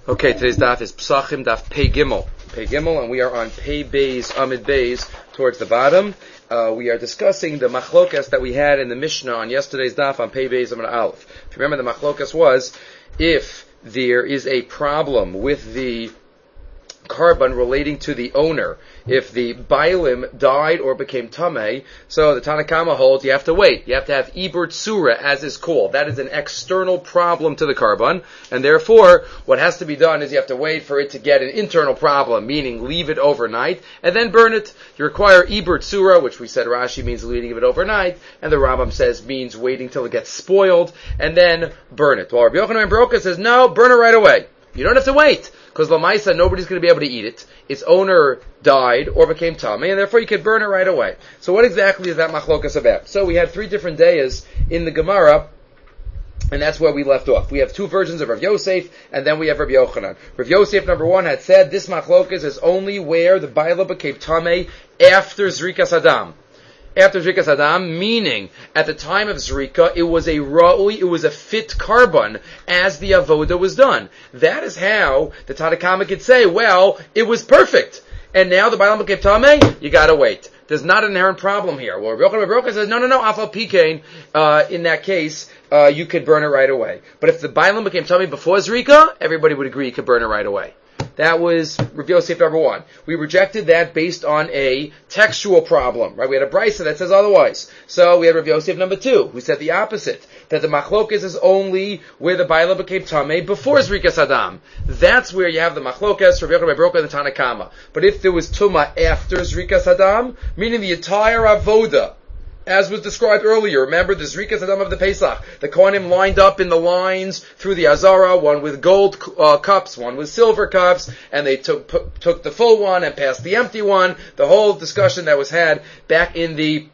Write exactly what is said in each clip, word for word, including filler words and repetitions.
Okay, today's daf is Psachim daf Pei Gimel. Pei Gimel, and we are on Pei Beis, Amid Beis, towards the bottom. Uh, we are discussing the machlokas that we had in the Mishnah on yesterday's daf on Pei Beis, Amid Aleph. If you remember, the machlokas was, if there is a problem with the carbon relating to the owner, if the bailim died or became tamei, so the Tanakama holds you have to wait. You have to have ibur tsura, as is called. That is an external problem to the carbon, and therefore what has to be done is you have to wait for it to get an internal problem, meaning leave it overnight and then burn it. You require ibur tsura, which we said Rashi means leaving it overnight, and the Rambam says means waiting till it gets spoiled and then burn it. Well, Rabbi Yochanan ben Broka says no, burn it right away. You don't have to wait, because Lamaisa, nobody's going to be able to eat it. Its owner died or became tamei, and therefore you could burn it right away. So what exactly is that machlokas about? So we had three different dayas in the Gemara, and that's where we left off. We have two versions of Rav Yosef, and then we have Rav Yochanan. Rav Yosef, number one, had said this machlokas is only where the baila became tamei after Zrikas Adam. After Zrikas Adam, meaning at the time of Zrika, it was a ra'ui, it was a fit carbon as the avoda was done. That is how the Tanakama could say, well, it was perfect. And now the Bailam became tamei, you gotta wait. There's not an inherent problem here. Well, Rabbi Yochanan ben Broka says, no, no, no, afal pikein, uh, in that case, uh, you could burn it right away. But if the Bailam became tamei before Zrika, everybody would agree you could burn it right away. That was Rav Yosef number one. We rejected that based on a textual problem, right? We had a brisa that says otherwise. So we had Rav Yosef number two, who said the opposite, that the machlokas is only where the baila became tamei before Zrikas Adam. That's where you have the machlokas, Rav Yochanan ben Broka and the Tanakama. But if there was tuma after Zrikas Adam, meaning the entire avoda, as was described earlier, remember the Zrikas Adam of the Pesach. The Kohanim lined up in the lines through the Azara, one with gold uh, cups, one with silver cups, and they took p- took the full one and passed the empty one. The whole discussion that was had back in the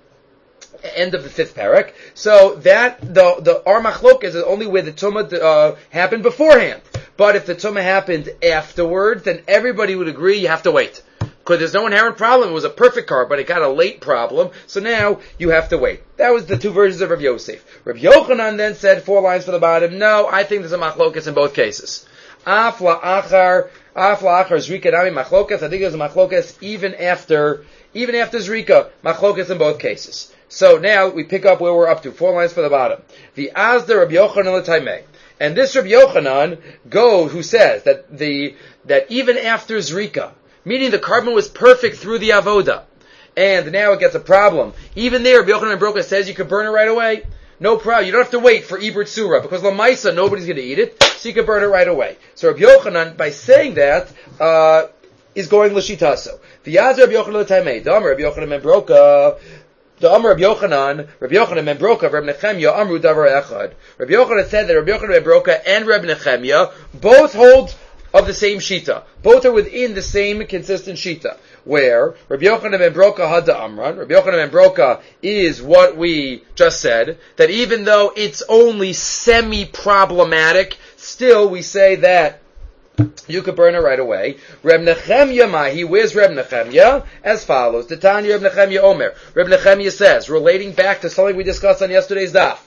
end of the fifth parak. So that, the, the our machlok is only where the tumah uh, happened beforehand. But if the tumah happened afterwards, then everybody would agree you have to wait. Because there's no inherent problem. It was a perfect car, but it got a late problem. So now you have to wait. That was the two versions of Rav Yosef. Rav Yochanan then said, four lines for the bottom, no, I think there's a machlokas in both cases. Af la'achar, af la'achar zrika nami machlokas. I think there's a machlokas even after, even after zrika, machlokas in both cases. So now we pick up where we're up to. Four lines for the bottom. The azda Rav Yochanan l'taimei. And this Rav Yochanan goes, who says that the, that even after zrika, meaning the carbon was perfect through the avoda, and now it gets a problem. Even there, Rabbi Yochanan ben Broka says you can burn it right away. No problem. You don't have to wait for ibur tsura, because lamaisa, nobody's going to eat it, so you can burn it right away. So Rabbi Yochanan, by saying that, uh, is going l'shitaso. V'yaz Rabbi Yochanan l'taimei, Da'amar Rabbi Yochanan ben Broka, Da'amar Rabbi Yochanan, Rabbi Yochanan ben Broka, Rabbi Nechemya, Amru davar echad. Rabbi Yochanan said that Rabbi Yochanan ben Broka and Rabbi Nechemya both hold of the same shita. Both are within the same consistent shita. Where Rabbi Yochanan ben Broka had the Amran. Rabbi Yochanan ben Broka is what we just said, that even though it's only semi-problematic, still we say that you could burn it right away. Reb Nechemya Mahi, where's Reb Nechemya? As follows. The Tanya Reb Nechemya Omer. Reb Nechemya says, relating back to something we discussed on yesterday's daf.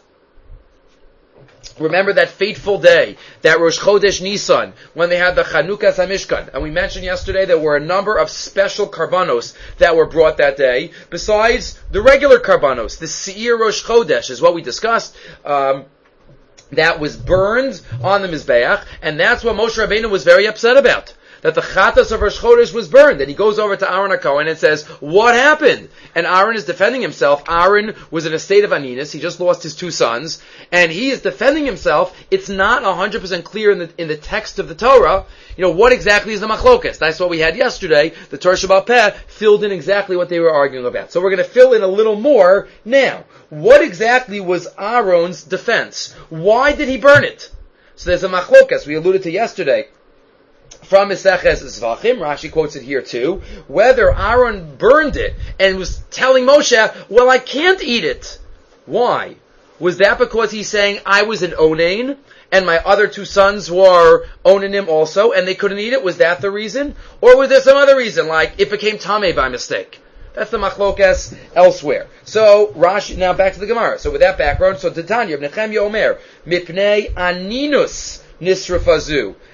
Remember that fateful day, that Rosh Chodesh Nisan, when they had the Chanukas HaMishkan. And we mentioned yesterday there were a number of special karbanos that were brought that day, besides the regular karbanos. The Seir Rosh Chodesh is what we discussed. Um, that was burned on the Mizbeach, and that's what Moshe Rabbeinu was very upset about. That the Chatas of Rosh Chodesh was burned. And he goes over to Aaron HaKohen and says, what happened? And Aaron is defending himself. Aaron was in a state of aninus. He just lost his two sons. And he is defending himself. It's not one hundred percent clear in the, in the text of the Torah, you know, what exactly is the machlokas. That's what we had yesterday. The Torah Shabbat Peh filled in exactly what they were arguing about. So we're going to fill in a little more now. What exactly was Aaron's defense? Why did he burn it? So there's a machlokas we alluded to yesterday. From Meseches Zvachim, Rashi quotes it here too, whether Aaron burned it and was telling Moshe, well, I can't eat it. Why? Was that because he's saying, I was an Onain, and my other two sons were Onanim also, and they couldn't eat it? Was that the reason? Or was there some other reason, like it became Tameh by mistake? That's the machlokas elsewhere. So, Rashi, now back to the Gemara. So with that background, so Titania, Nechemya Omer, Mipnei Aninus Nisrafazu.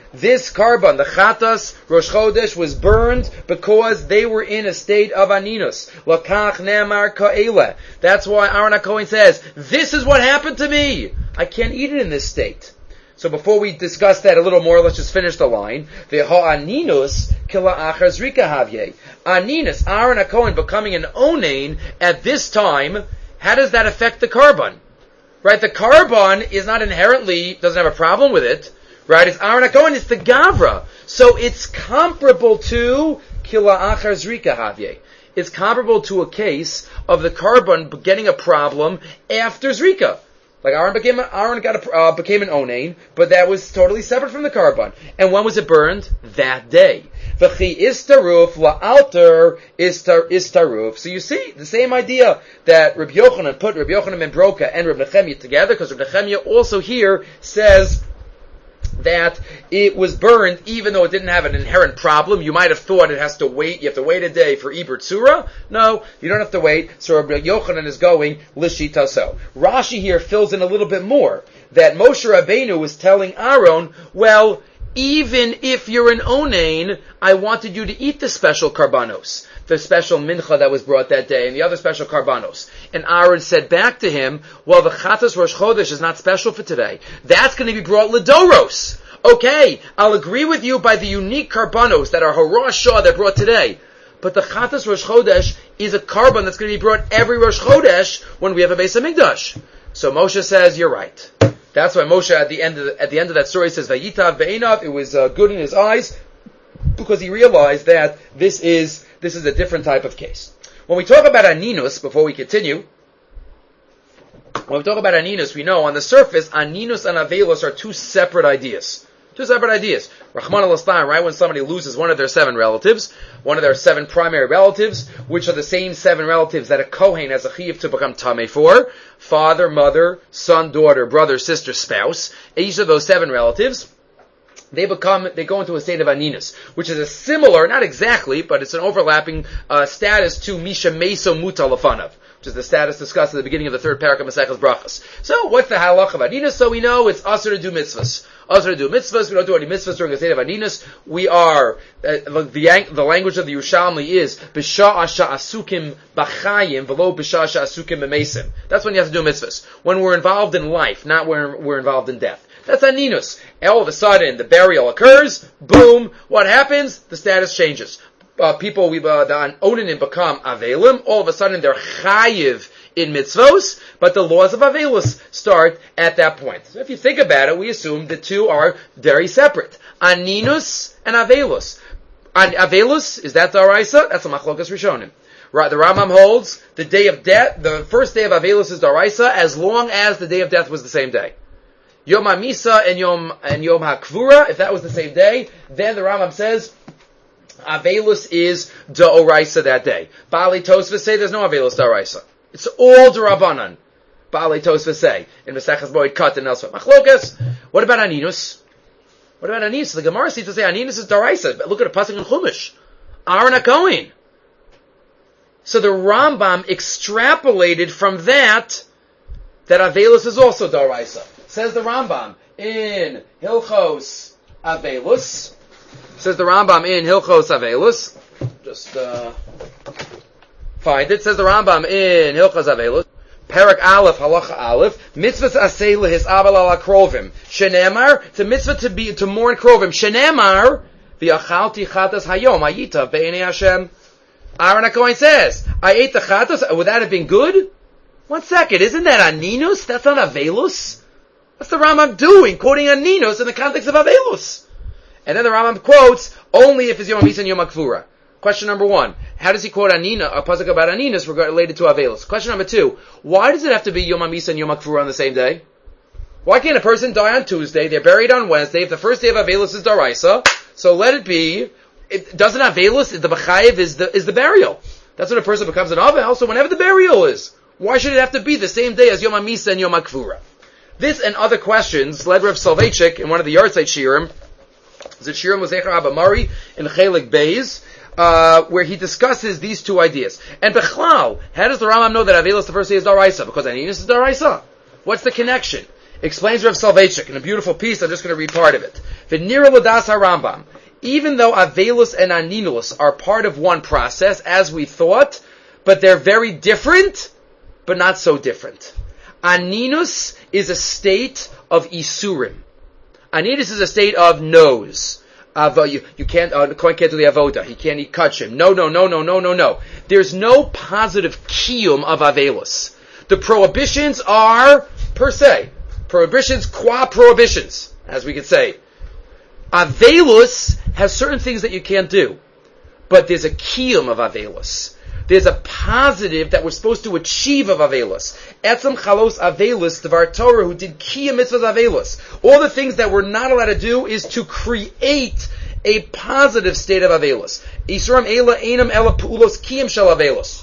this carbon, the Chatas Rosh Chodesh, was burned because they were in a state of aninus. Lakach nemar ka'ele. That's why Aaron HaKohen says, this is what happened to me. I can't eat it in this state. So before we discuss that a little more, let's just finish the line. Aninus kila achar zrika havye. Aninus, Aaron HaKohen becoming an onain at this time, how does that affect the carbon? Right, the carbon is not inherently, doesn't have a problem with it. Right, it's Aaron HaKohen, it's the Gavra. So it's comparable to Kila Achar Zrika Havye. It's comparable to a case of the carbon getting a problem after Zrika. Like Aaron became, Aaron got a, uh, became an onain, but that was totally separate from the carbon. And when was it burned? That day. V'chi istaruf la'alter istar istaruf. So you see, the same idea that Rabbi Yochanan put Rabbi Yochanan ben Broka and Rabbi Nechemia together, because Rabbi Nechemia also here says that it was burned even though it didn't have an inherent problem. You might have thought it has to wait, you have to wait a day for Iber Tzura. No, you don't have to wait. So Rabbi Yochanan is going Lishitaso. Rashi here fills in a little bit more, that Moshe Rabbeinu was telling Aaron, well, even if you're an onain, I wanted you to eat the special karbanos, the special mincha that was brought that day, and the other special karbanos. And Aaron said back to him, well, the Chatas Rosh Chodesh is not special for today. That's going to be brought Ledoros. Okay, I'll agree with you by the unique karbanos that are Horosh Shah that brought today. But the Chatas Rosh Chodesh is a carbon that's going to be brought every Rosh Chodesh when we have a Beis HaMikdash. So Moshe says, you're right. That's why Moshe at the end of the, at the end of that story says, Vayitav be'einav, it was uh, good in his eyes, because he realized that this is this is a different type of case. When we talk about aninus, before we continue, when we talk about aninus, we know on the surface, aninus and avelus are two separate ideas. Two separate ideas. Rahman al-Aslan, right? When somebody loses one of their seven relatives, one of their seven primary relatives, which are the same seven relatives that a Kohen has a chiyuv to become tameh for, father, mother, son, daughter, brother, sister, spouse, each of those seven relatives, they become, they go into a state of aninus, which is a similar, not exactly, but it's an overlapping uh, status to Misha Meso Muta Lefanav, which is the status discussed at the beginning of the third parak of Maseches Brachos. So, what's the halach of aninus? So we know it's asur to do mitzvahs. Asur to do mitzvahs. We don't do any mitzvahs during a state of aninus. We are, uh, the, the language of the Yerushalmi is b'sha'a sha'asukim b'chayim v'lo b'sha'a sha'asukim b'mesim. That's when you have to do mitzvahs. When we're involved in life, not when we're involved in death. That's aninus. All of a sudden, the burial occurs, boom, what happens? The status changes. Uh, people, we, uh, the onanim become avelim, all of a sudden they're chayiv in mitzvos, but the laws of avelus start at that point. So if you think about it, we assume the two are very separate. Aninus and avelus. An- avelus, is that the Daraisa? That's a machlokas rishonim. Right, the Rambam holds the day of death, the first day of avelus is Daraisa, as long as the day of death was the same day. Yom HaMisa and Yom, and Yom HaKvura, if that was the same day, then the Rambam says, Avelus is D'oraisa that day. Baalei Tosfos say there's no Avelus D'oraisa. It's all D'Rabbanan. Baalei Tosfos say, in Maseches Moed Cut and elsewhere. Machlokas, what about Aninus? What about Aninus? The Gemara seems to say Aninus is D'oraisa. Look at a pasuk in Chumash. Aaron HaKohen. So the Rambam extrapolated from that, that Avelus is also D'oraisa. Says the Rambam in Hilchos Avelus. Says the Rambam in Hilchos Avelus. Just uh, find it. Says the Rambam in Hilchos Avelus. Perak Aleph Halacha Aleph. Mitzvah asay lehis abel ala krovim. Shenemar, it's a mitzvah to be to mourn krovim. Shenemar v'achalti chatas hayom ayita be'enei Hashem. Aaron HaKohen says, I ate the chatas. Would that have been good? One second, isn't that aninus? That's not avelus. What's the Rambam doing, quoting aninus in the context of avelus? And then the Rambam quotes, only if it's Yom HaMisa and Yom HaKvura. Question number one, how does he quote Anina, a pasuk about Aninus related to avelus? Question number two, why does it have to be Yom HaMisa and Yom HaKvura on the same day? Why can't a person die on Tuesday, they're buried on Wednesday, if the first day of avelus is Daraisa, so let it be, it doesn't avelus, the B'chayev is the, is the burial. That's when a person becomes an Avel, so whenever the burial is, why should it have to be the same day as Yom HaMisa and Yom HaKvura? This and other questions led Rav Soloveitchik in one of the Yartzeit Shiurim, the Shiurim was Zecher Abba Mari in Chelik Beis, uh, where he discusses these two ideas. And Bechlal, how does the Rambam know that Avelus the first day is Daraisa? Because Aninus is Daraisa. What's the connection? Explains Rav Soloveitchik in a beautiful piece. I'm just going to read part of it. V'nira l'das HaRambam. Even though Avelus and Aninus are part of one process, as we thought, but they're very different, but not so different. Aninus is a state of Isurim. Aninus is a state of no's. Avo, you, you can't, uh, Kohen can't do the avoda. He can't eat kachim. No, no, no, no, no, no, no. There's no positive kiyum of Avelus. The prohibitions are, per se, prohibitions qua prohibitions, as we could say. Avelus has certain things that you can't do, but there's a kiyum of Avelus. There's a positive that we're supposed to achieve of Avelus. Etzem chalos Avelus, Dvar Torah, who did kiyum mitzvahs Avelus. All the things that we're not allowed to do is to create a positive state of Avelus. Isuram ela enam ela pu'ulos kiyum shel Avelus.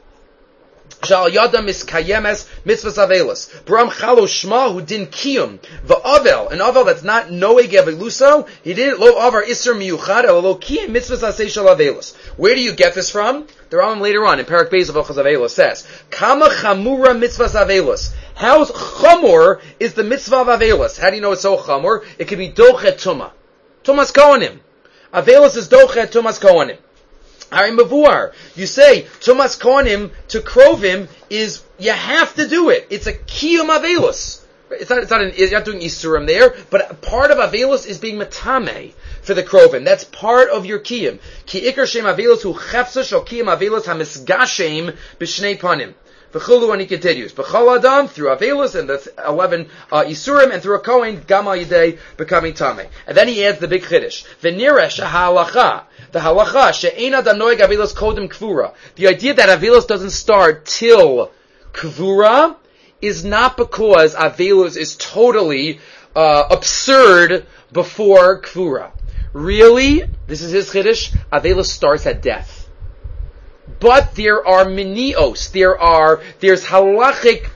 Shal yadam miskayemes mitzvahs Avelus. Bram chalo shma, who din kiyum. Va'avel, an avel that's not noeg aveluso, he didn't lo avar isur miyuchad, ela lo kiyum mitzvahs aseh shel Avelus. Where do you get this from? The Rambam later on in Parak Beis of Ochaz Avelus says, Kama chamura mitzvahs Avelus. How chamur is the mitzvah of Avelus? How do you know it's so chamur? It could be dochet tuma. Tumas kohanim. Avelus is dochet tumas kohanim. Hari Mavuar. You say tumas kohanim to krovim is you have to do it. It's a kiyum Avelus. It's not. It's not. An, you're not doing isurim there, but part of Avelus is being matame for the krovim. That's part of your kiyum. Ki ikar shem Avelus hu chefsa shel kiyum Avelus hamisgashem b'shnei panim. V'chulu, and he continues. B'chol adam through Avelus and the eleven uh, isurim, and through a kohen gam al yidei becoming tame. And then he adds the big chiddush. V'niresh halacha. The halacha she'ein adam noeg Avelus kodem kvura. The idea that Avelus doesn't start till kvura is not because Avelus is totally uh, absurd before Kvura. Really, this is his chiddush, Avelus starts at death. But there are minios, there are, there's halachic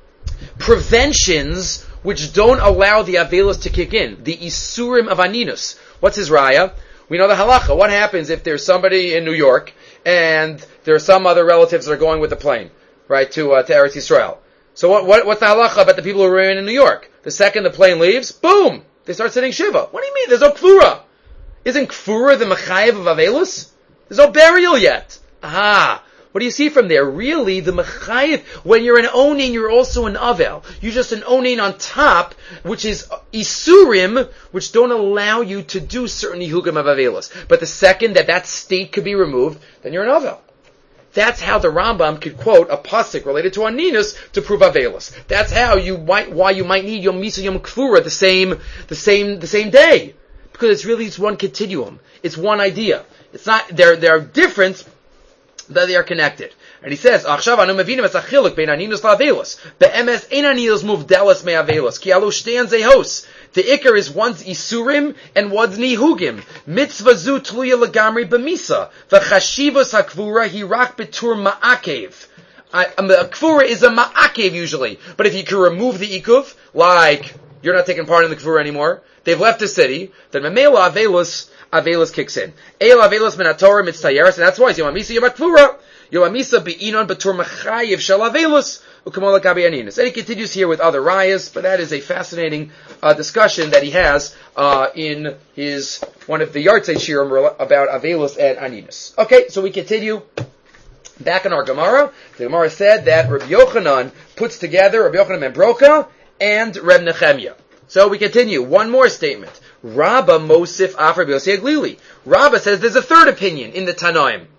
preventions which don't allow the Avelus to kick in. The Isurim of Aninus. What's his raya? We know the halacha. What happens if there's somebody in New York and there are some other relatives that are going with the plane, right, to, uh, to Eretz Yisrael? So what, what, what's the halacha about the people who remain in New York? The second the plane leaves, boom, they start sitting shiva. What do you mean? There's no kfura. Isn't kfura the mechayev of Avelus? There's no burial yet. Aha. What do you see from there? Really, the mechayev, when you're an onin, you're also an avel. You're just an onin on top, which is isurim, which don't allow you to do certain yihugim of Avelus. But the second that that state could be removed, then you're an avel. That's how the Rambam could quote a pasuk related to Aninus to prove Avelus. That's how you might, why you might need Yom Misa Yom Kvura the same, the same, the same day. Because it's really, it's one continuum. It's one idea. It's not, there, there are different, but they are connected. And he says, Achshav anu mevinim es achiluk bein Aninus la'Avelus. Be'emes ein Aninus muvdelas me Avelus. Ki alu shtean zehos. The ikar is one's isurim and one's nihugim. Mitzvah zu tluya legamri b'misa. V'chashivos hakvura hirak betur ma'akev. A kvura is a ma'akev usually. But if you can remove the ikuv, like you're not taking part in the kvura anymore, they've left the city, then memela Avelus, Avelus kicks in. Eil Avelus min haTorah mitztayeres, and that's why it's Yom HaMisa Yom HaKvura. Yom HaMisa be'inon betur mechayev shel Avelus. And he continues here with other rayas, but that is a fascinating uh, discussion that he has uh, in his one of the Yartzei Shirim about Avelus and Aninus. Okay, so we continue. Back in our Gemara, the Gemara said that Rabbi Yochanan puts together Rabbi Yochanan ben Broka and Reb Nechemia. So we continue. One more statement. Rabba Mosif Af Rabbi Yossi Aglili. Rabba says there's a third opinion in the Tanaim.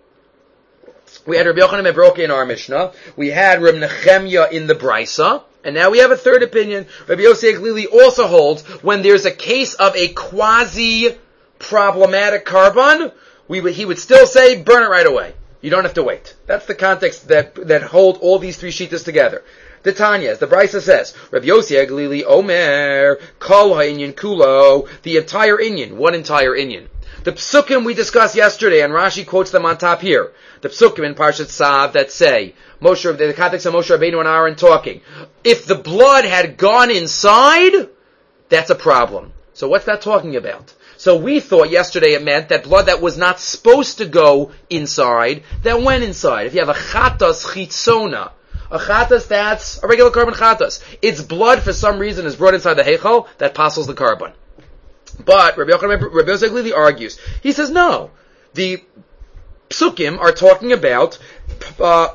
We had Rabbi Yochanan ben Broka in our Mishnah. We had Reb Nechemia in the Brisa. And now we have a third opinion. Rabbi Yossi Aglili also holds when there's a case of a quasi-problematic carbon, we would, he would still say, burn it right away. You don't have to wait. That's the context that, that hold all these three shittas together. The Tanya, as the Brisa says, Rabbi Yossi Aglili Omer, Kol ha'inyan kulo, the entire inyan. What entire inyan? The psukim we discussed yesterday, and Rashi quotes them on top here. The psukim in Parshat Tzav that say, Moshe, the context of Moshe Rabbeinu and Aaron talking, if the blood had gone inside, that's a problem. So what's that talking about? So we thought yesterday it meant that blood that was not supposed to go inside, that went inside. If you have a chatas chitzona, A chatas, that's a regular carbon chatas. Its blood, for some reason, is brought inside the heichal, that passes the carbon. But Rabbi Yochanan, Rabbi Yosef Glili argues. He says, no. The psukim are talking about uh,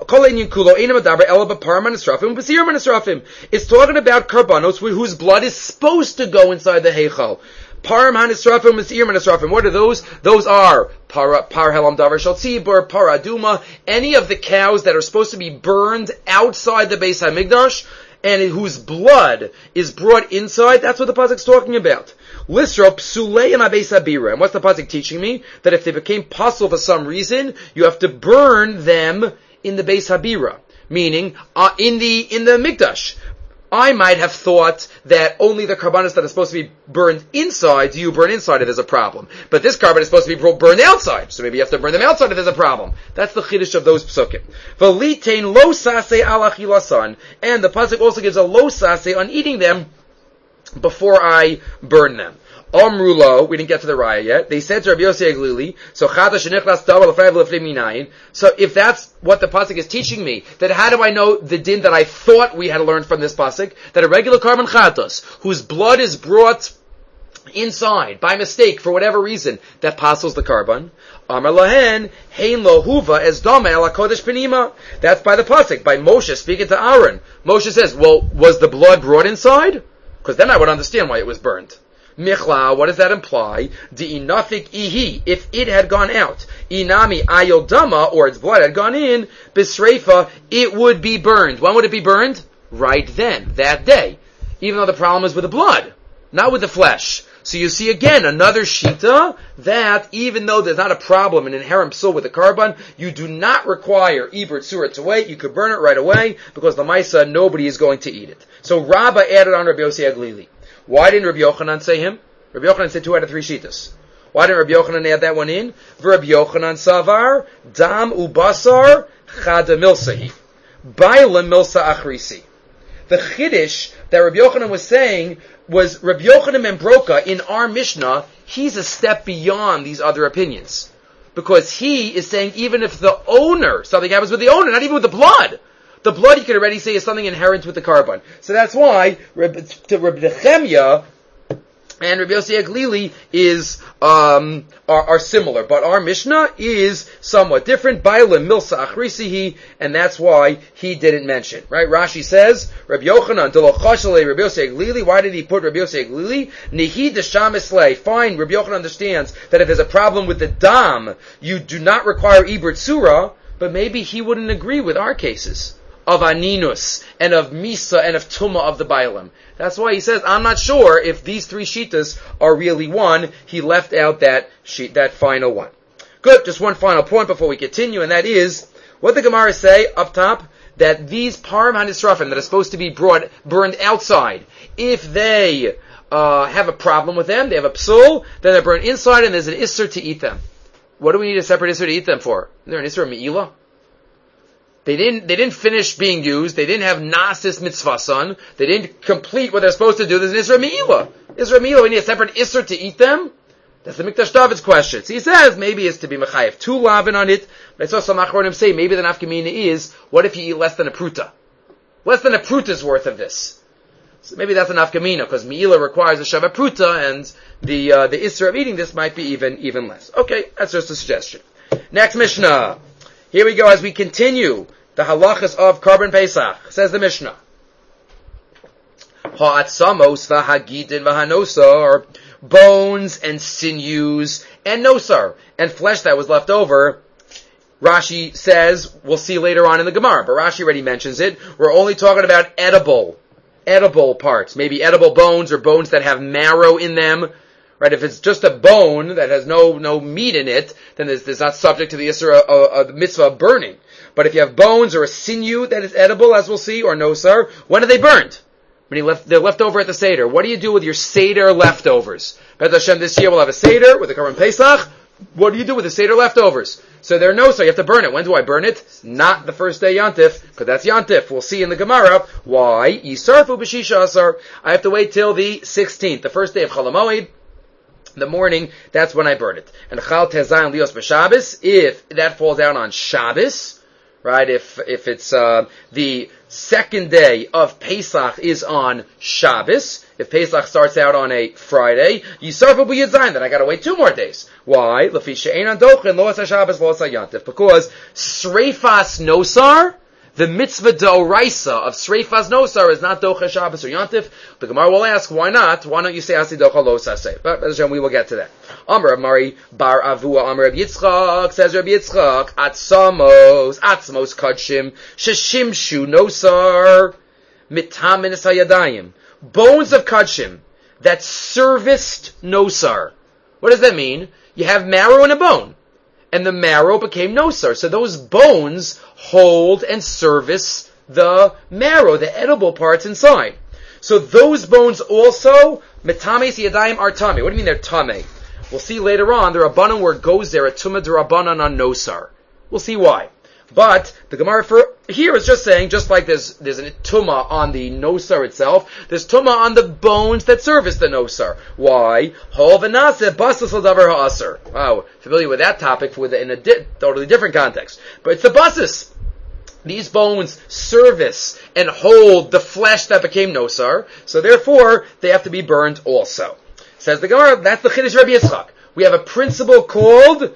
it's talking about karbanos whose blood is supposed to go inside the heichal. Param hanisrafim misir hanisrafim. What are those? Those are par par helam davar shel tzibur, par aduma. Any of the cows that are supposed to be burned outside the Beis Hamikdash and whose blood is brought inside. That's what the pasuk's talking about. Lisra psulei and Beis Habira. And what's the pasuk teaching me? That if they became pasul for some reason, you have to burn them in the Beis Habira, meaning uh, in the in the Mikdash. I might have thought that only the karbanos that are supposed to be burned inside, do you burn inside if there's a problem. But this carbon is supposed to be burned outside, so maybe you have to burn them outside if there's a problem. That's the chiddush of those psukim. V'litein lo saseh ala chilasan. And the pasuk also gives a lo saseh on eating them before I burn them. Amrulo, we didn't get to the raya yet. They said to Rabbi Yossi Aglili, so so if that's what the pasuk is teaching me, then how do I know the din that I thought we had learned from this pasuk, that a regular carbon chatos, whose blood is brought inside by mistake for whatever reason, that passes the carbon? Amar lahen hein lo huva as dama el hakodesh penima. That's by the pasuk, by Moshe speaking to Aaron. Moshe says, well, was the blood brought inside? Because then I would understand why it was burnt. Michla, what does that imply? Di inafik ihi, if it had gone out. Inami ayodama, or its blood had gone in, bisreifa, it would be burned. When would it be burned? Right then, that day. Even though the problem is with the blood, not with the flesh. So you see again, another shita, that even though there's not a problem, an inherent psul with the carbon, you do not require Ibert Surah to wait, you could burn it right away, because the Maisa, nobody is going to eat it. So Rabbah added on Rabbi Yossi Aglili. Why didn't Rabbi Yochanan say him? Rabbi Yochanan said two out of three shitas. Why didn't Rabbi Yochanan add that one in? Rabbi Yochanan savar, dam ubasar, chada milsahi. Baila milsa achrisi. The chiddush that Rabbi Yochanan was saying was Rabbi Yochanan ben Broka in our Mishnah, he's a step beyond these other opinions. Because he is saying even if the owner, something happens with the owner, not even with the blood, the blood you could already say is something inherent with the carbon. So that's why to Rabbi Nechemia and Rabbi Yossi Aglili is um, are, are similar, but our Mishnah is somewhat different. Baila milsa achrisihi, and that's why he didn't mention. Right? Rashi says Rabbi Yochanan delo chashale Rabbi Yossi Aglili. Why did he put Rabbi Yossi Aglili? Nihi desham eslei. Fine, Rabbi Yochanan understands that if there's a problem with the dam, you do not require ibert surah, but maybe he wouldn't agree with our cases of aninus, and of misa, and of tumah of the bailam. That's why he says, I'm not sure if these three shitas are really one. He left out that sheet, that final one. Good, just one final point before we continue, and that is, what the Gemara say up top, that these parim hanisrafim that are supposed to be brought, burned outside, if they uh, have a problem with them, they have a psul, then they're burned inside, and there's an isser to eat them. What do we need a separate isser to eat them for? Is there an isser of me'ilah? They didn't, they didn't finish being used. They didn't have nasis mitzvasan. They didn't complete what they're supposed to do. There's an Isra Me'ilah. Isra Me'ilah, we need a separate Isra to eat them? That's the Mikdash David's question. So he says, maybe it's to be Mechayev two lavin on it. But I saw some Achronim say, maybe the nafkamina is, what if you eat less than a pruta? Less than a pruta's worth of this. So maybe that's a nafkamina, because Me'ilah requires a Shabbat pruta, and the, uh, the Isra of eating this might be even, even less. Okay, that's just a suggestion. Next Mishnah. Here we go as we continue the halachas of Karban Pesach. Says the Mishnah. Ha'atzamos v'hagidin v'hanosar, bones and sinews and nosar, and flesh that was left over. Rashi says, we'll see later on in the Gemara, but Rashi already mentions it. We're only talking about edible, edible parts. Maybe edible bones or bones that have marrow in them. Right, if it's just a bone that has no no meat in it, then it's, it's not subject to the Isra of the mitzvah of burning. But if you have bones or a sinew that is edible, as we'll see, or nosar, when are they burned? When you left, they're left over at the Seder. What do you do with your Seder leftovers? B'ez Hashem, this year we'll have a Seder with the Karban Pesach. What do you do with the Seder leftovers? So they're nosar, you have to burn it. When do I burn it? Not the first day Yantif, because that's Yantif. We'll see in the Gemara. Why? Yisarfu b'shisha asar. I have to wait till the sixteenth, the first day of Chol HaMoed. The morning, that's when I burn it. And Chal Tezayin Lios B'Shabbos, if that falls down on Shabbos, right? If if it's uh, the second day of Pesach is on Shabbos, if Pesach starts out on a Friday, Yisarfu b'Yudzayin, then I got to wait two more days. Why? Lefi she'ein adochin lo asa Shabbos lo asa Yantif, because Sreifas Nosar, the mitzvah d'oraisa of Sreifas Nosar is not Docha Shabbos or Yantif. The Gemara will ask, why not? Why don't you say Asi Docha Lo Saseh? But we will get to that. Amar Amari Bar Avua Amar Rabbi Yitzchak, says Rabbi Yitzchak, Atzamos, Atzmos Kadshim, Sheshimshu Nosar, Mitamin Sayadayim. Bones of Kadshim that serviced Nosar. What does that mean? You have marrow in a bone, and the marrow became Nosar. So those bones hold and service the marrow, the edible parts inside. So those bones also, metames yadayim are tame. What do you mean they're tame? We'll see later on, the Rabbanan word goes there, a tumah d'Rabbanan on Nosar. We'll see why. But the Gemara for here is just saying, just like there's there's a tumah on the nosar itself, there's tumah on the bones that service the nosar. Why? Hol v'naseh basas l'davar ha'aser. Wow, familiar with that topic with in a di- totally different context. But it's the basas. These bones service and hold the flesh that became nosar, so therefore they have to be burned also. Says the Gemara, that's the Chiddush Rabbi Yitzchak. We have a principle called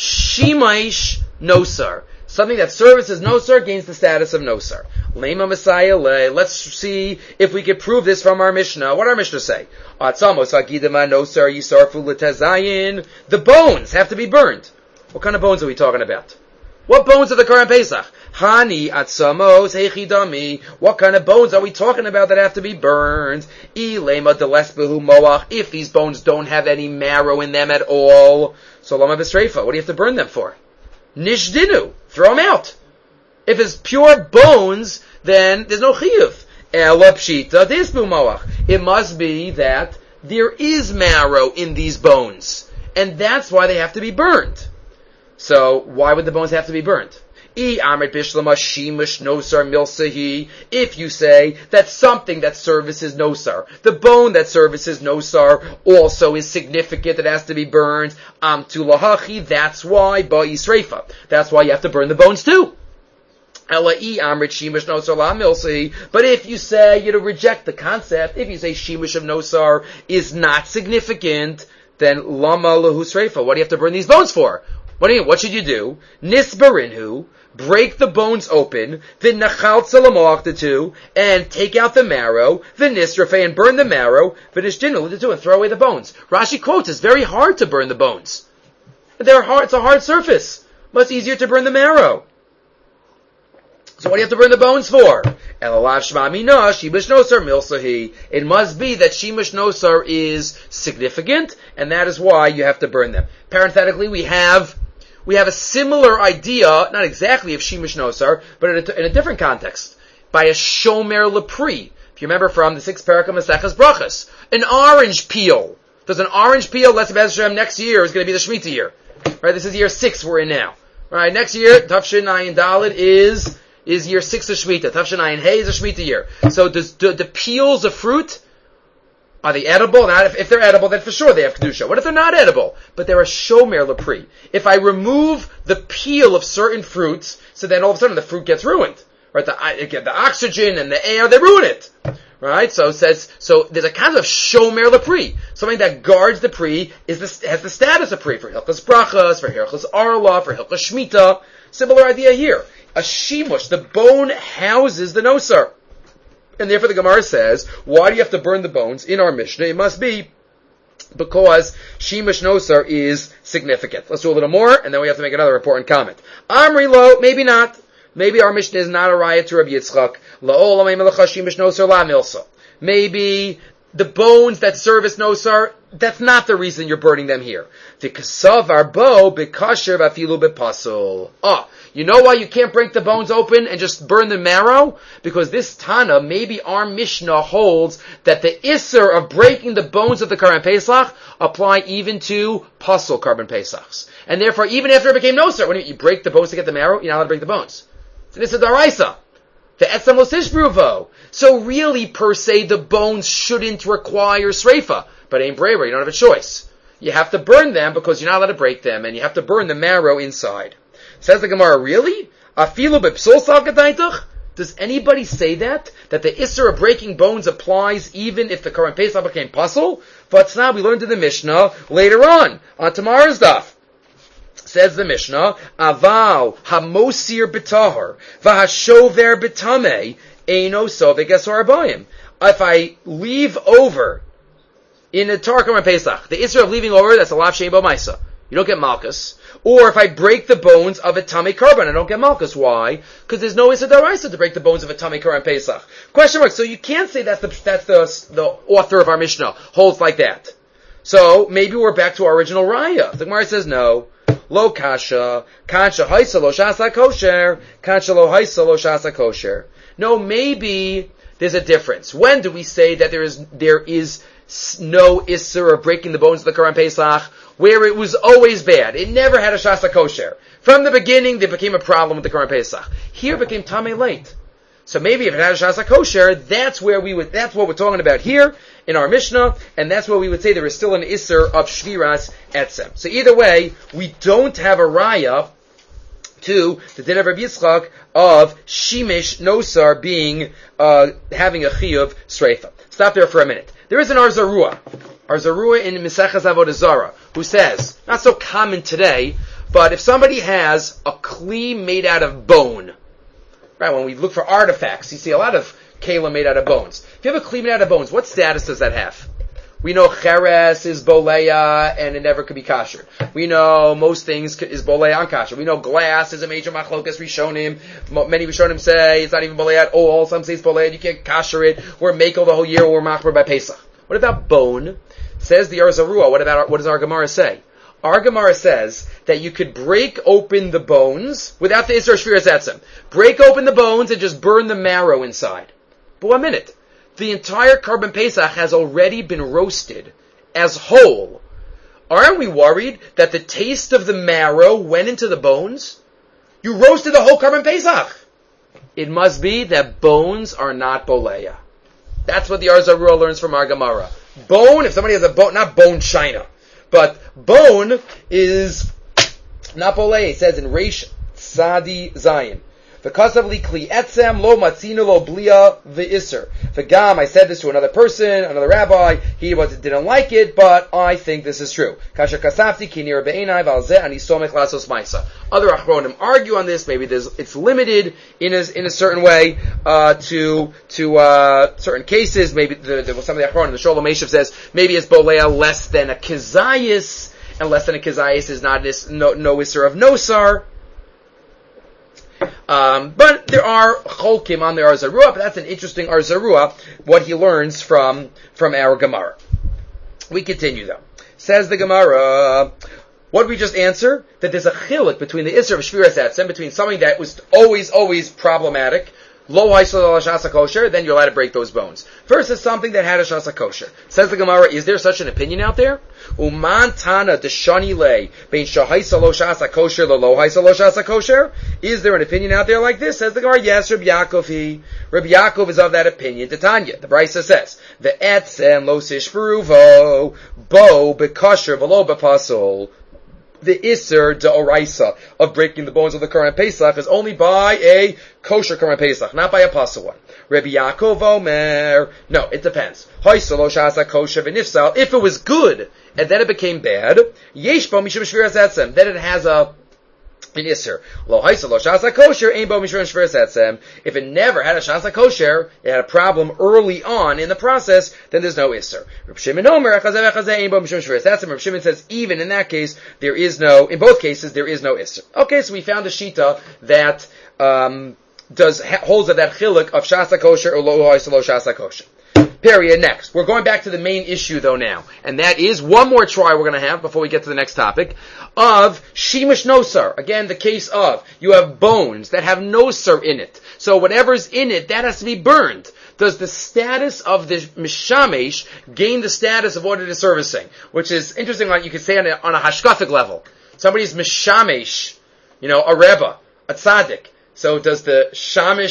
shimaish nosar. Something that services Nosar gains the status of Nosar. Lema Messiah le. Let's see if we can prove this from our Mishnah. What our Mishnah say? Atzamos agidama Nosar yisarfu l'tezayin. The bones have to be burned. What kind of bones are we talking about? What bones of the Korban Pesach? Hani atzamos heichidami. What kind of bones are we talking about that have to be burned? Ilema delesbehu moach. If these bones don't have any marrow in them at all, so lama b'streifa. What do you have to burn them for? Nishdinu. Throw them out. If it's pure bones, then there's no chiyuv. Ela pshita disbu moach. It must be that there is marrow in these bones, and that's why they have to be burned. So why would the bones have to be burned? If you say that something that services nosar, the bone that services nosar also is significant, it has to be burned, that's why, that's why you have to burn the bones too. But if you say, you know, reject the concept, if you say shimush of nosar is not significant, then lama lahu sreifa, what do you have to burn these bones for? What do you, what should you do? Nisbarinhu, break the bones open, v'nachal tzalamoach the two, and take out the marrow, v'nisrafe, and burn the marrow, v'nishdinu the two, and throw away the bones. Rashi quotes, it's very hard to burn the bones. They're hard, it's a hard surface. Much easier to burn the marrow. So what do you have to burn the bones for? It must be that shimush nosar is significant, and that is why you have to burn them. Parenthetically, we have we have a similar idea, not exactly of shimush nosar, but in a, in a different context, by a shomer lepri. If you remember from the sixth parak of Maseches Brachos, an orange peel. Does an orange peel, let's say Hashem, next year is going to be the Shemitah year. Right? This is year six we're in now. Right? Next year, Tafshin Ayin Dalet is is year six of Shemitah. Tafshin Ayin Hey is a Shemitah year. So does, do the peels of fruit, are they edible? Now, if, if they're edible, then for sure they have Kedusha. What if they're not edible? But they're a shomer lepri. If I remove the peel of certain fruits, so then all of a sudden the fruit gets ruined. Right? The, the oxygen and the air, they ruin it. Right? So it says, so there's a kind of shomer lepri. Something that guards the pri is the, has the status of pri. For Hilchos Brachos, for Hilchos Arla, for Hilchos Shemitah. Similar idea here. A shimush, the bone houses the nosar. And therefore the Gemara says, why do you have to burn the bones in our Mishnah? It must be because shimush nosar is significant. Let's do a little more, and then we have to make another important comment. Amri lo, maybe not. Maybe our Mishnah is not a raya to Rabbi Yitzchak. Maybe the bones that service nosar, that's not the reason you're burning them here. Ah, you know why you can't break the bones open and just burn the marrow? Because this Tana, maybe our Mishnah holds that the Isser of breaking the bones of the Korban Pesach apply even to Pasul Korban Pesachs. And therefore, even after it became nosar, when you break the bones to get the marrow, you're not allowed to break the bones. So this is Daraisa. The etzem l'sishbruvo. So really, per se, the bones shouldn't require sreifa. But ain't braver, you don't have a choice. You have to burn them because you're not allowed to break them, and you have to burn the marrow inside. Says the Gemara, really? Afilu bepsul salkadaitach? Does anybody say that? That the Isser of breaking bones applies even if the current Pesach became pasul? But now we learned in the Mishnah later on, on tomorrow's daf. Says the Mishnah, Aval hamosir b'tahar v'hashover b'tamei eino sovek asor abayim. If I leave over in the Torah Korban Pesach, the Isser of leaving over, that's a lav shein bo maisa. You don't get malchus. Or if I break the bones of a tamei korban, I don't get malchus. Why? Because there's no Isser d'oraisa to break the bones of a tamei korban Pesach. Question mark. So you can't say that's the that's the the author of our Mishnah holds like that. So maybe we're back to our original raya. The Gemara says no. Lo kasha, kasha haisa lo shasa kosher, kasha lo haisa lo shasa kosher. No, maybe there's a difference. When do we say that there is there is no Isser of breaking the bones of the Korban Pesach, where it was always bad? It never had a shasa kosher. From the beginning, there became a problem with the Korban Pesach. Here it became tamei late. So maybe if it had a shasa kosher, that's where we would, that's what we're talking about here in our Mishnah, and that's where we would say there is still an Isser of shviras etzem. So either way, we don't have a raya to the din of Rabbi Yitzchak of Shimish Nosar being, uh, having a chiyuv sreifa. Stop there for a minute. There is an Arzarua, Arzarua in Mesechas Avodah Zarah, who says, not so common today, but if somebody has a kli made out of bone, right, when we look for artifacts, you see a lot of kela made out of bones. If you have a kli made out of bones, what status does that have? We know cheres is boleya, and it never could be kosher. We know most things is boleya and kosher. We know glass is a major machlokas rishonim. Many rishonim say it's not even boleya at all. Some say it's boleya, you can't kosher it. We're makel the whole year, or we're machmer by Pesach. What about bone? Says the Arzarua. What about, what does our Gemara say? Our Gemara says that you could break open the bones without the Isser Shviras Etzem. Break open the bones and just burn the marrow inside. But one minute. The entire Korban Pesach has already been roasted as whole. Aren't we worried that the taste of the marrow went into the bones? You roasted the whole Korban Pesach. It must be that bones are not boleya. That's what the Arzarua learns from our Gemara. Bone, if somebody has a bone, not bone china, but bone is not boleya. It says in Reish Sadi Zayin. V'kasav li kli etzem lo matzinu lo blia v'isser. V'gam, I said this to another person, another rabbi. He was, didn't like it, but I think this is true. Kasher kasafti ki nir be'enai v'alzeh ani somech lasos maisa. Other achronim argue on this. Maybe there's, it's limited in a, in a certain way uh, to to uh, certain cases. Maybe the, the, some of the achronim, the Sholem Eshev says maybe it's boleya less than a kizayis, and less than a kizayis is not this, no no isser of nosar. Um, but there are cholkim on the Arzarua, but that's an interesting Arzarua, what he learns from, from our Gemara. We continue though. Says the Gemara, what did we just answer? That there's a chiluk between the Isser of Shviras Etzem, between something that was always, always problematic, lo haisel shasa kosher, then you're allowed to break those bones. Versus something that had a shasa kosher. Says the Gemara, is there such an opinion out there? Uman tana deshani lei bein shahaisa lo shasa kosher lo lo haisa lo shasa kosher. Is there an opinion out there like this? Says the Gemara, yes, Rabbi Yaakov he. Rabbi Yaakov is of that opinion. Titania, the Brisa says, the etzem lo sishperuvo bo bekosher v'lo bepasol. The Isser D'Oraisa of breaking the bones of the current Pesach is only by a kosher current Pesach, not by a pasul one. Rabbi Yaakov Omer, no, it depends. If it was good, and then it became bad, Yesh Bo Mishum Shviras Etzem, then it has a an Isser. Lo haisa lo shasa kosher, ain bo mishum shviras etzem. If it never had a shasa kosher, it had a problem early on in the process, then there's no Isser. Reb Shimon Omer, echazeh echazeh, ain bo mishum shviras etzem. Reb Shimon says, even in that case, there is no, in both cases, there is no Isser. Okay, so we found a shita that, um, does, holds of that chiluk of shasa kosher or lo haisa lo shasa kosher. Period. Next. We're going back to the main issue though now. And that is one more try we're going to have before we get to the next topic of Shimish Nosar. Again, the case of you have bones that have Nosar in it. So whatever's in it, that has to be burned. Does the status of the Mishamesh gain the status of what it is servicing? Which is interesting, like you could say on a, on a hashkafic level. Somebody's Mishamesh, you know, a Rebbe, a Tzaddik. So does the Shamish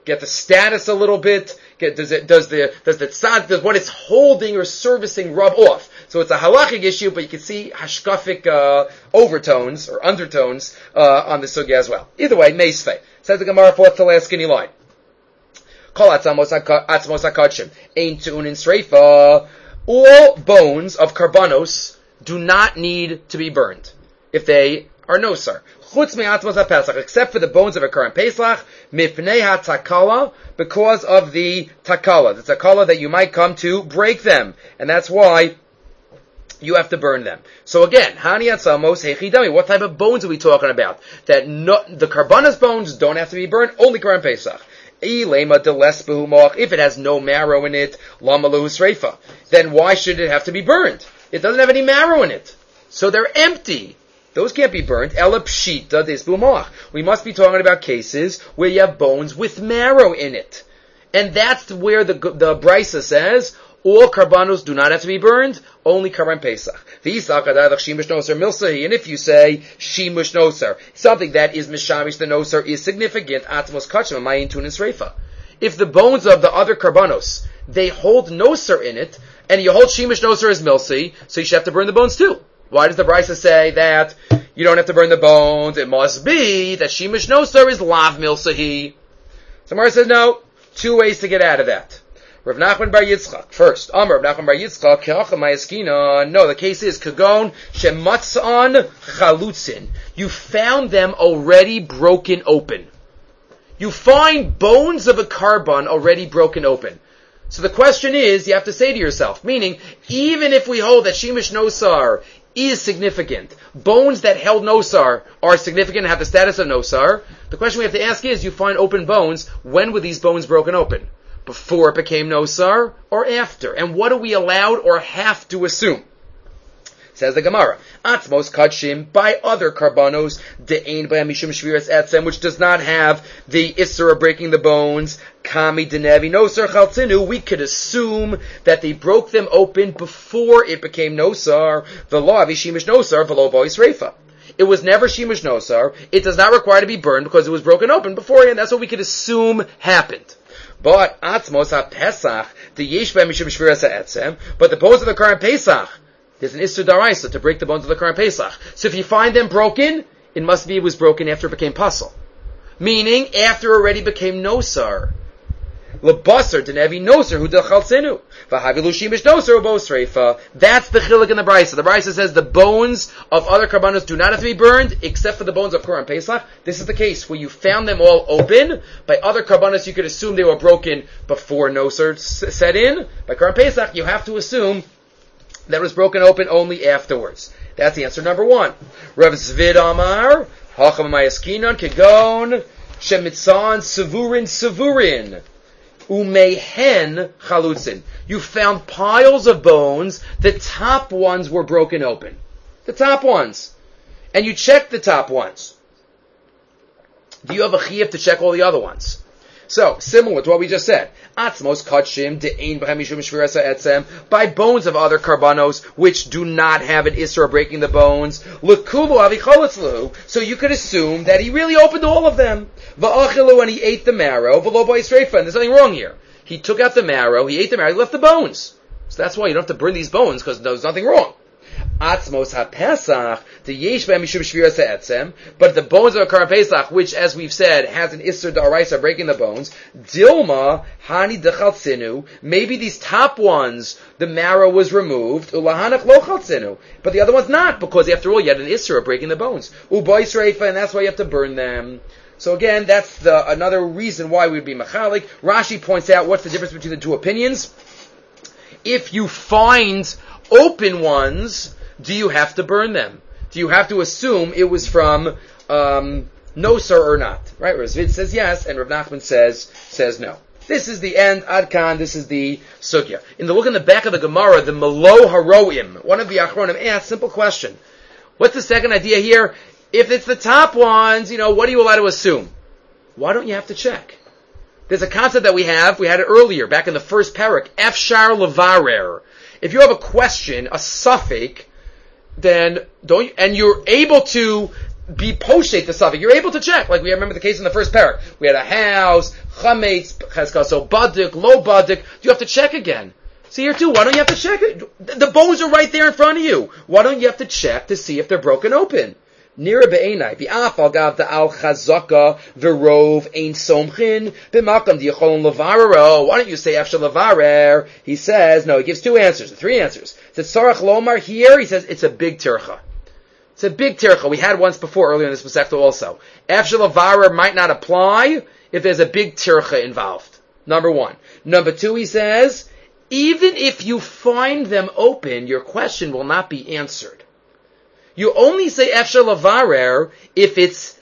get the status a little bit? Get, does it, does the, does the tzad, does what it's holding or servicing rub off? So it's a halachic issue, but you can see hashkafic, uh, overtones or undertones, uh, on the sugya as well. Either way, meisvei. Says the Gemara, fourth to last skinny line. Kol atzmos hakadshim, ein tu'unin sreifa. All bones of karbanos do not need to be burned if they are nosar. Chutz me'atzmos haPesach, except for the bones of a current Pesach, mipnei hatakala, because of the takala, the takala that you might come to break them, and that's why you have to burn them. So again, hani atzamos hechidami. What type of bones are we talking about? That no, the karbanos bones don't have to be burned, only current Pesach. If it has no marrow in it, then why should it have to be burned? It doesn't have any marrow in it. So they're empty. Those can't be burned. We must be talking about cases where you have bones with marrow in it. And that's where the, the Brisa says, all karbanos do not have to be burned, only karban Pesach. And if you say shimush nosar, something that is mishamish the nosar is significant, atmos kachim mayin tunin sreifa. If the bones of the other karbanos, they hold nosar in it, and you hold shimush nosar as milsi, so you should have to burn the bones too. Why does the Brisa say that you don't have to burn the bones? It must be that shimush nosar is lav milsahi. Samar says no. Two ways to get out of that. Rav Nachman bar Yitzchak. First, Amar Rav Nachman bar Yitzchak, Ke'acham ma'yaskina. No, the case is, Kagon, Shematzan chalutzin. You found them already broken open. You find bones of a karban already broken open. So the question is, you have to say to yourself, meaning, even if we hold that Shemesh Nosar is significant, bones that held Nosar are significant and have the status of Nosar, the question we have to ask is, you find open bones, when were these bones broken open? Before it became nosar, or after? And what are we allowed or have to assume? Says the Gemara, Atzmos kachim, by other karbanos, de'ein b'hem mishum shviras etzem, which does not have the issur of breaking the bones, kami denevi nosar chaltzinu, we could assume that they broke them open before it became nosar, v'lo avi shimish nosar, v'lo bois reifa. It was never shimush nosar, it does not require to be burned because it was broken open beforehand, that's what we could assume happened. But atzmos ha-pesach, the yesh b'hem mishum shviras ha'etzem, but the bones of the current Pesach, there's an issur daraisa to break the bones of the current Pesach. So if you find them broken, it must be it was broken after it became pasul. Meaning, after it already became nosar. Lebasar denevi nosar hu delchaltzenu. V'havilu shimish nosar ubos reifa. That's the chiluk in the Brisa. The Brisa says the bones of other karbanos do not have to be burned, except for the bones of Korban Pesach. This is the case where you found them all open. By other karbanos, you could assume they were broken before nosar set in. By Korban Pesach, you have to assume that it was broken open only afterwards. That's the answer number one. Rav Zvid Amar, Hacham Mayaskinon, Kegon, Shemitzan, Savurin, Savurin. Umehen chalutzin. You found piles of bones. The top ones were broken open. The top ones. And you checked the top ones. Do you have a chiyuv to check all the other ones? So, similar to what we just said. Atzmos kachim de'ein b'hem mishum shviras ha'etzem, by bones of other karbanos, which do not have an issur of breaking the bones. L'kulu avicholetz lehu, so you could assume that he really opened all of them. Va'achilu, and he ate the marrow. V'lo ba'is reifa, and there's nothing wrong here. He took out the marrow, he ate the marrow, he left the bones. So that's why you don't have to burn these bones, because there's nothing wrong. Atzmos ha-pesach, the yesh b'hem mishum shviras ha'etzem, but the bones of a current Pesach, which, as we've said, has an issur da'araisa breaking the bones, dilma hani dechaltzinu, maybe these top ones, the marrow was removed, ulahanach lo chaltzinu, but the other ones not, because after all, you had an issur of breaking the bones. Ubois reifa, and that's why you have to burn them. So again, that's the, another reason why we would be machalik. Rashi points out what's the difference between the two opinions. If you find open ones, do you have to burn them? Do you have to assume it was from um, nosar or not? Right? Rav Zvid says yes, and Rav Nachman says says no. This is the end. Ad kan. This is the sugya. In the look in the back of the Gemara, the Malo Haroim, one of the Achronim asked simple question. What's the second idea here? If it's the top ones, you know, what are you allowed to assume? Why don't you have to check? There's a concept that we have. We had it earlier, back in the first parak. Efshar levarer. If you have a question, a suffix, then don't, and you're able to be poshet the suffix. You're able to check. Like we remember the case in the first parak. We had a house, chametz, cheskaso badik, low badik. You have to check again. So here too, why don't you have to check it? The bones are right there in front of you. Why don't you have to check to see if they're broken open? Nira be'enai, v'afal gav da'al chazaka, v'rov ein somchin, b'makam di'yacholon levarero. Why don't you say after levarer? He says, no, he gives two answers, three answers. He says, Sarach lomar, here, he says, it's a big tircha. It's a big tircha. We had once before, earlier in this Masechta also. After levarer might not apply if there's a big tircha involved. Number one. Number two, he says, even if you find them open, your question will not be answered. You only say Efshar Lavarer if it's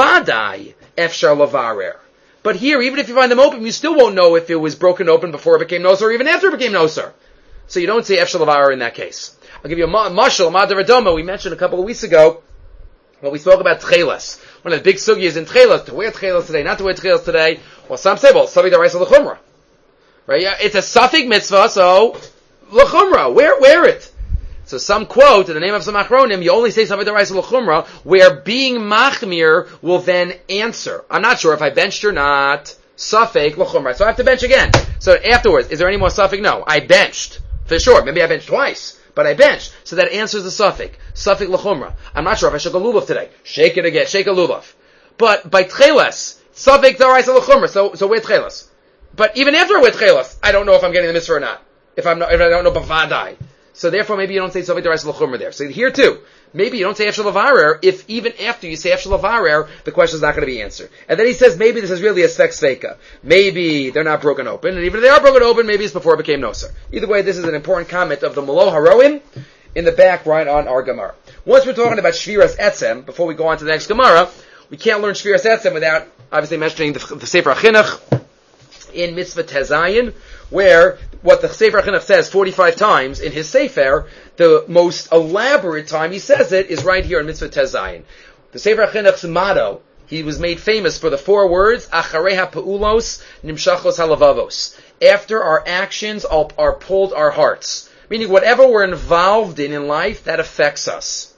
Vadai Efshar Lavarer. But here, even if you find them open, you still won't know if it was broken open before it became Nosar or even after it became Nosar. So you don't say Efshar Lavarer in that case. I'll give you a mashal, Madar Adoma. We mentioned a couple of weeks ago when we spoke about Tchelas. One of the big sugyas in Tchelas, to wear Tchelas today, not to wear Tchelas today. Well, some say, well, Savi Daraisa L'chumra. Right? Yeah, it's a suffix mitzvah, so L'chumra, wear, wear it. So some quote, in the name of some achronim, you only say Savi Daraisa L'chumra, where being machmir will then answer. I'm not sure if I benched or not. Suffix L'chumra. So I have to bench again. So afterwards, is there any more suffix? No. I benched. For sure. Maybe I benched twice. But I benched. So that answers the suffix. Suffix L'chumra. I'm not sure if I shook a lulav today. Shake it again. Shake a lulav. But by Tcheles, suffix Daraisa L'chumra. So, so we're Tcheles. But even after we're Tcheles, I don't know if I'm getting the mitzvah or not. If I'm not, if I don't know Bavadai. So therefore, maybe you don't say Sovei Daraisa L'chumra there. So here too, maybe you don't say Efshar Lavarer if even after you say Efshar Lavarer, the question is not going to be answered. And then he says maybe this is really a Svek Sveika. Maybe they're not broken open, and even if they are broken open, maybe it's before it became Nosar. Either way, this is an important comment of the Malo Haroim in the back right on our Gemara. Once we're talking about Shviras Etzem, before we go on to the next Gemara, we can't learn Shviras Etzem without obviously mentioning the, the Sefer HaChinuch in Mitzvah Tezayin, where what the Sefer HaChinuch says forty-five times in his Sefer, the most elaborate time he says it is right here in Mitzvah Tezayin. The Sefer HaChinuch's motto, he was made famous for the four words, Acharei ha'peulos nimshachos halavavos. After our actions are pulled our hearts. Meaning whatever we're involved in in life, that affects us.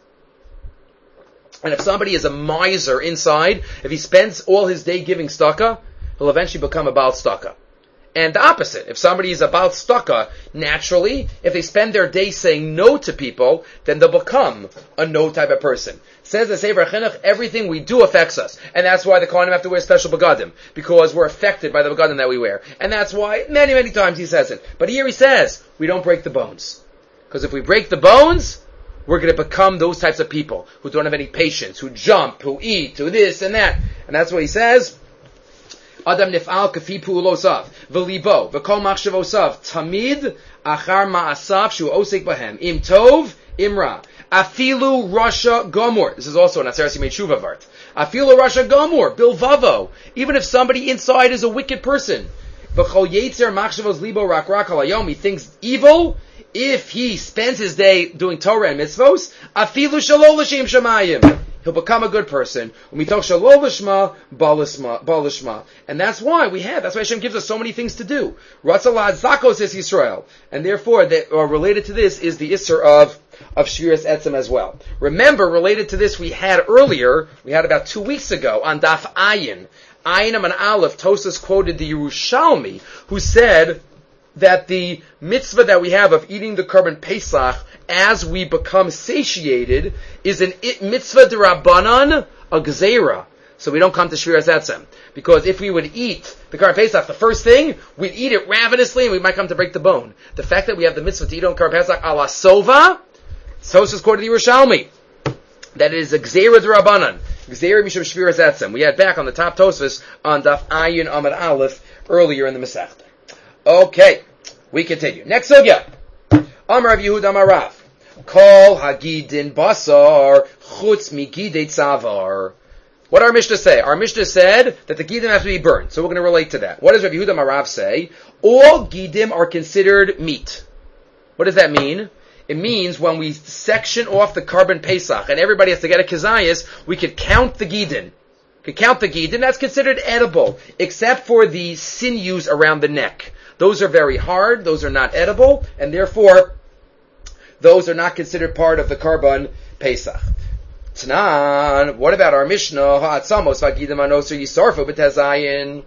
And if somebody is a miser inside, if he spends all his day giving tzedakah, he'll eventually become a Baal tzedakah. And the opposite. If somebody is about tzedakah, naturally, if they spend their day saying no to people, then they'll become a no type of person. Says the Sefer HaChinuch, everything we do affects us. And that's why the Kohanim have to wear special begadim, because we're affected by the begadim that we wear. And that's why many, many times he says it. But here he says, we don't break the bones. Because if we break the bones, we're going to become those types of people who don't have any patience, who jump, who eat, who this and that. And that's what he says. Adam nif'al kafi pu'ulosav v'libo v'kol machshavosav tamid achar ma'asav shu osek bahem im tov im ra afilu rasha gomor. This is also an Aseret Yimei Tshuva vart. Afilu rasha gomor bilvavo. Even if somebody inside is a wicked person, v'chol yetzer machshavos libo rak rak halayom, he thinks evil. If he spends his day doing Torah and mitzvos, afilu shalol l'shem shamayim, he'll become a good person. And that's why we have, that's why Hashem gives us so many things to do. Ratzalad zakos is Yisrael. And therefore, that are related to this is the Isser of, of Shviras Etzem as well. Remember, related to this we had earlier, we had about two weeks ago, on Daf Ayin. Ayin and Aleph, Tosas quoted the Yerushalmi, who said that the mitzvah that we have of eating the Korban Pesach as we become satiated is an mitzvah d'Rabbanan, a gzeira. So we don't come to Shviras Etzem. Because if we would eat the Korban Pesach, the first thing, we'd eat it ravenously and we might come to break the bone. The fact that we have the mitzvah to eat on Korban Pesach a la sova, Tosas quoted the Yerushalmi, that it is a gzeira d'Rabbanan. Gzeira mishum Shviras Etzem. We had back on the top Tosas on Daf Ayin Amud Aleph earlier in the Masechta. Okay, we continue. Next sugya. Amar Rav Yehuda Amar Rav. Kol hagidin basar chutz migidei tzavar. What did our Mishnah say? Our Mishnah said that the gidim have to be burned. So we're going to relate to that. What does Rav Yehuda Amar Rav say? All gidim are considered meat. What does that mean? It means when we section off the Korban Pesach and everybody has to get a kizayis, we could count the gidim. We could count the gidim. That's considered edible, except for the sinews around the neck. Those are very hard, those are not edible, and therefore, those are not considered part of the Korban Pesach. Tanan, what about our Mishnah? Ha'atzamos v'gidim anoser yisarfu b'tezayin.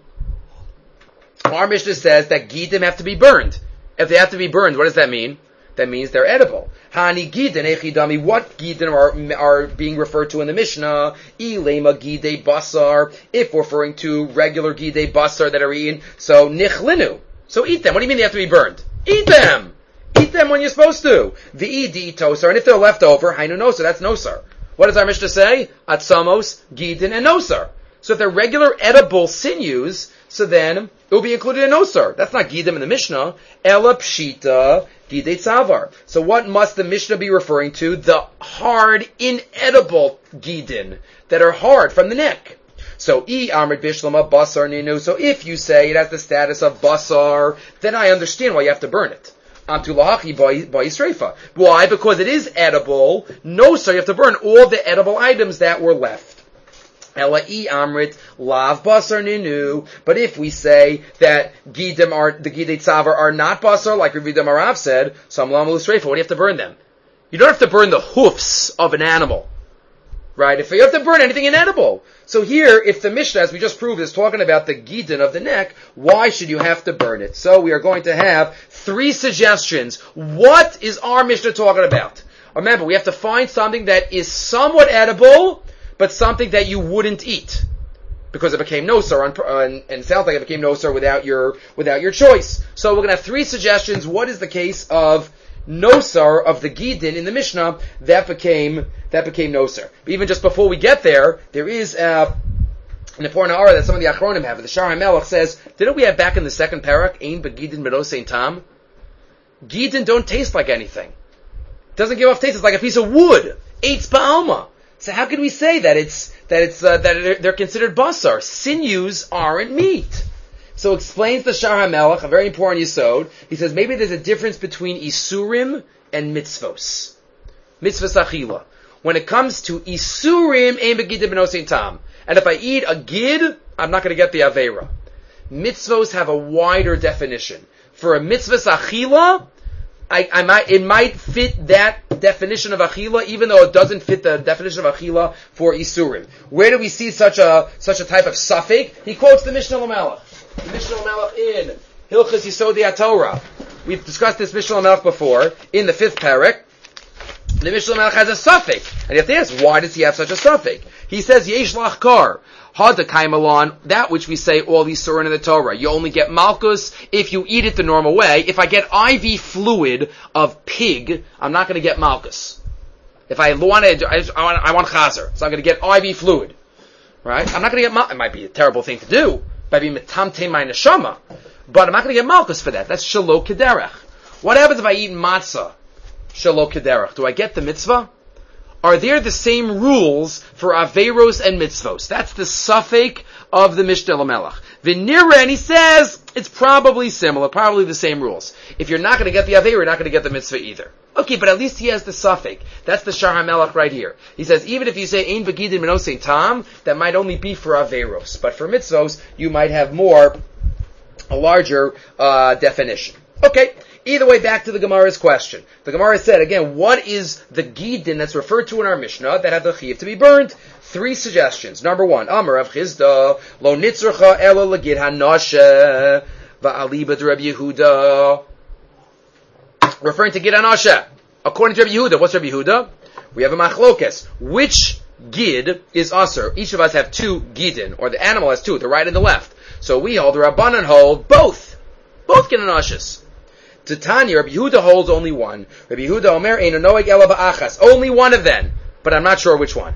Our Mishnah says that gidim have to be burned. If they have to be burned, what does that mean? That means they're edible. Hani gidin echidami. What gidin are are being referred to in the Mishnah? Ilema gidei basar. If we're referring to regular gidei basar that are eaten, so nichlinu. So eat them. What do you mean they have to be burned? Eat them. Eat them when you're supposed to. V'idi tosar. And if they're left over, hainu nosar. That's nosar. What does our Mishnah say? Atzamos, gidin, and nosar. So if they're regular edible sinews, so then it will be included in nosar. That's not gidim in the Mishnah. Ela pshita gidei tzavar. So what must the Mishnah be referring to? The hard, inedible gidin that are hard from the neck. So i amrit bishlama basar ninu. So if you say it has the status of basar, then I understand why you have to burn it. Amtulahachi by Yisrefa. Why? Because it is edible. No, so you have to burn all the edible items that were left. Ela I amrit lav basar ninu. But if we say that gidim are the gidei tzavar are not basar, like Rav Marav said, so amlam l'srefa. What do you have to burn them? You don't have to burn the hoofs of an animal, right? If you have to burn anything inedible. So here, if the Mishnah, as we just proved, is talking about the gidin of the neck, why should you have to burn it? So we are going to have three suggestions. What is our Mishnah talking about? Remember, we have to find something that is somewhat edible, but something that you wouldn't eat, because it became nosar, and, and it sounds like it became nosar without your without your choice. So we're going to have three suggestions. What is the case of nosar of the gidin in the Mishnah that became that became nosar? But even just before we get there, there is uh, an important hour that some of the Achronim have. The Shar HaMelech says, didn't we have back in the second parak, Ein begidin merosein tam? Gidin don't taste like anything. It doesn't give off taste. It's like a piece of wood. Eitz ba'alma. So how can we say that it's that it's uh, that they're considered basar? Sinews aren't meat. So explains the Shar HaMelech, a very important yisod. He says maybe there's a difference between isurim and mitzvos. Mitzvos achila. When it comes to isurim, ein begidim b'nosein tam. And if I eat a gid, I'm not going to get the aveira. Mitzvos have a wider definition. For a mitzvos achila, I, I might, it might fit that definition of achila, even though it doesn't fit the definition of achila for isurim. Where do we see such a such a type of suffix? He quotes the Mishnah L'Melech. The Mishnah L'Melech in Hilchos Yisodei HaTorah. We've discussed this Mishnah L'Melech before in the fifth parak. The Mishnah L'Melech has a suffix, and you have to ask, why does he have such a suffix? He says yesh lachkar. Hadakaimalon, that which we say all these surah in the Torah. You only get malchus if you eat it the normal way. If I get I V fluid of pig, I'm not going to get malchus. If I want to, I, I want, I want chazer, so I'm going to get I V fluid, right? I'm not going to get malchus. It might be a terrible thing to do, by being metamte my neshama, but I'm not going to get malchus for that. That's shelo kederech. What happens if I eat matzah? Shelo kederech. Do I get the mitzvah? Are there the same rules for Averos and Mitzvos? That's the suffix of the Mishnah L'Melech. V'nira, and he says, it's probably similar, probably the same rules. If you're not going to get the Aveiro, you're not going to get the Mitzvah either. Okay, but at least he has the suffix. That's the Shar HaMelech right here. He says, even if you say, Ein Begidin Menosein Tam, that might only be for Averos. But for Mitzvos, you might have more, a larger uh, definition. Okay. Either way, back to the Gemara's question. The Gemara said, again, what is the gidin that's referred to in our Mishnah that had the chiyuv to be burned? Three suggestions. Number one, Amar Rav Chizda, lo nitzracha ela legid hanashe, va'alibad Rabbi Yehuda. Referring to gid hanashe. According to Rabbi Yehuda, what's Rabbi Yehuda? We have a machlokes. Which gid is aser? Each of us have two gidin, or the animal has two, the right and the left. So we hold, the Rabbanan hold, both. Both gid hanashes. Titania, Rabbi Yehuda holds only one. Rabbi Yehuda Omer Eino Noeg Ela Ba'achas. Only one of them, but I'm not sure which one.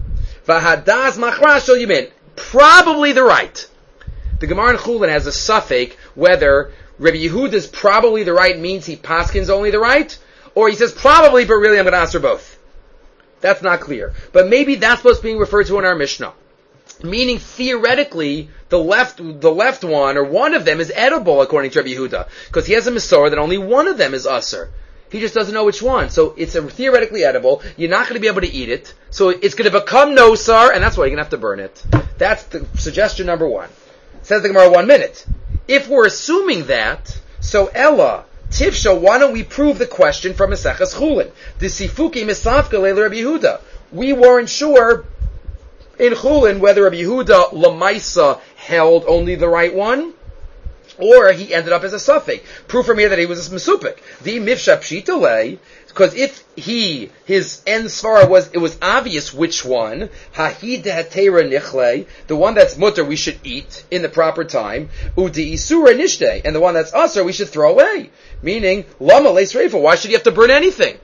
V'hadaz Machras Shel Yamin. Probably the right. The Gemara in Chulin has a suffix whether Rabbi Yehuda's probably the right means he paskins only the right, or he says probably, but really I'm going to answer both. That's not clear. But maybe that's what's being referred to in our Mishnah. Meaning, theoretically, the left, the left one, or one of them, is edible, according to Rabbi Yehuda. Because he has a Masorah that only one of them is Aser. He just doesn't know which one. So it's a theoretically edible. You're not going to be able to eat it. So it's going to become Nosar, and that's why you're going to have to burn it. That's the suggestion number one. Says the Gemara, one minute. If we're assuming that, so Ella, Tifsha, why don't we prove the question from Maseches Chulin? The Sifuki Misafka Leila Rabbi Yehuda. we weren't sure in Chulin whether Rabbi Yehuda Lamaisa held only the right one, or he ended up as a suffix. Proof from here that he was a mesupik. The mifsha pshitale, because if he, his end svara was, it was obvious which one, hahid hatera nichle, the one that's mutter we should eat in the proper time, udi isura nishte, and the one that's usur we should throw away. Meaning, lama leis reifa, why should you have to burn anything?